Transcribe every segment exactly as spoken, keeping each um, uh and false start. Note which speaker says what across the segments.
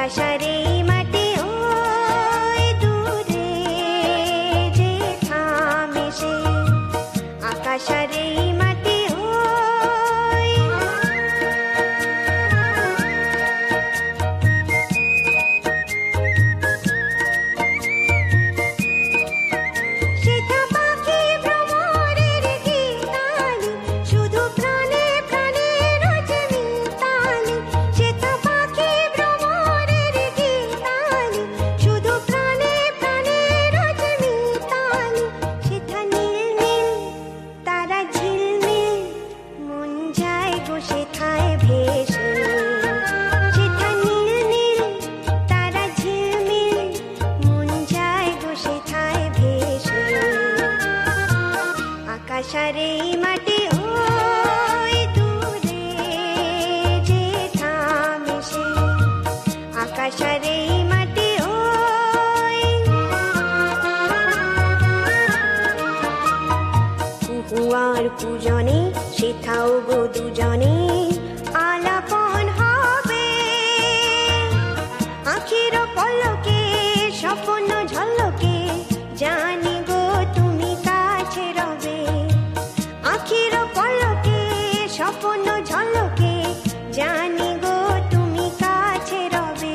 Speaker 1: আকাশারে মাটি ওই দূরে যে থামে সে, আকাশারে মাটি ওই। সেথা পাখি ভ্রমরের গীতালি, শুধু প্রাণে প্রাণে রোজে মিতালি। সেথা পাখি ভ্রমরের গীতালি, শুধু প্রাণে প্রাণে রোজে মিতালি। সেথা নীল নীল তারা ঝিলমিল, মন যায় গো সেথায় ভেসে। সেথা নীল নীল তারা ঝিলমিল, মন যায় গো সেথায় ভেসে। আকাশারে মাটি ওই দূরে যে থামে সে, আকাশারে মাটি ওই। কুহুয়ার পূজনে সেথাও গো দুজনে আলাপন হবে। আখির পলকে স্বপ্ন ঝলকে, জানি গো তুমি কাছে রবে। আখির পলকে স্বপ্ন ঝলকে, জানি গো তুমি কাছে রবে।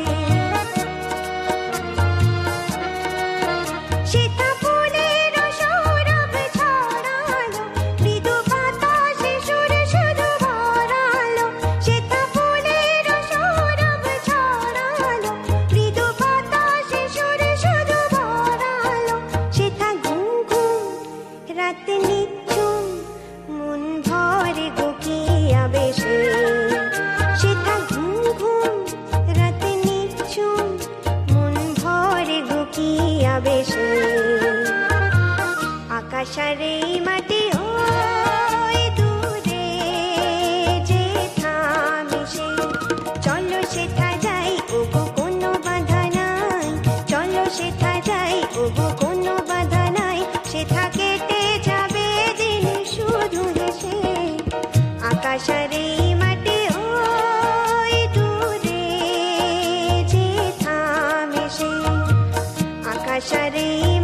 Speaker 1: সেথা ফুলের সৌরভ ছড়ালো, মৃদু বাতাসে সুরে শুধু ভরালো। সেথা ফুলের সৌরভ ছড়ালো, মৃদু বাতাসে সুরে শুধু ভরালো। সেথা ঘুম ঘুম রাত নিঝুম, মন ভরে গো কি আবেশে। সেথা ঘুম ঘুম রাত নিঝুম, মন ভরে গো কি আবেশে। আকাশারে মাটি ওই দূরে যে থামে সে, চলো সেথা যাই ওগো কোনো বাধা নাই। চলো সেথা যাই ওগো কোনো বাধা নাই। সেথা কেটে যাবে দিন শুধু হেসে। আকাশারে মাটি ওই দূরে যে থামে সে, আকাশারে